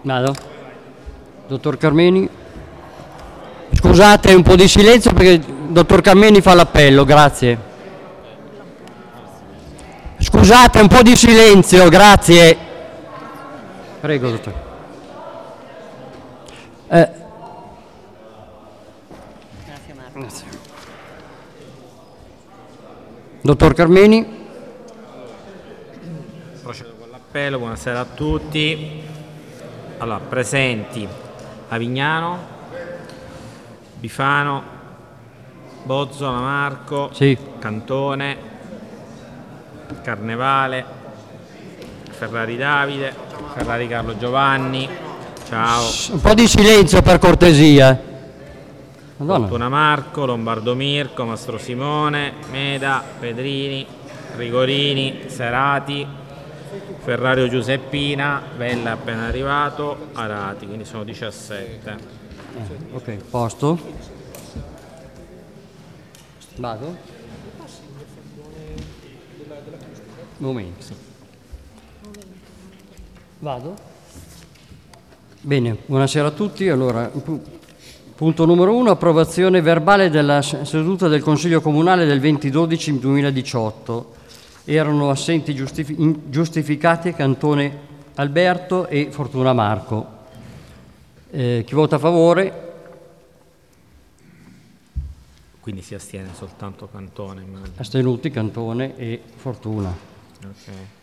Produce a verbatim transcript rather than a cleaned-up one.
Vado. Dottor Carmeni. Scusate un po' di silenzio perché il dottor Carmeni fa l'appello, grazie. Scusate un po' di silenzio, grazie. Prego, dottor. Eh. Grazie. Dottor Carmeni. Procedo con l'appello, buonasera a tutti. Allora, presenti Avignano, Bifano, Bozzola Marco, sì. Cantone, Carnevale, Ferrari Davide, Ferrari Carlo Giovanni, ciao. Un po' di silenzio per cortesia. Madonna. Fortuna Marco, Lombardo Mirko, Mastro Simone, Meda, Pedrini, Rigorini, Serati, Ferrario Giuseppina, Vella appena arrivato, Arati, quindi sono diciassette. Eh, ok, posto. Vado? Momento. Vado? Bene, buonasera a tutti. Allora, punto numero uno, approvazione verbale della seduta del Consiglio Comunale del venti dodici duemiladiciotto. Erano assenti giustifi- giustificati Cantone Alberto e Fortuna Marco. Eh, chi vota a favore? Quindi si astiene soltanto Cantone, immagino. Astenuti Cantone e Fortuna. Ok.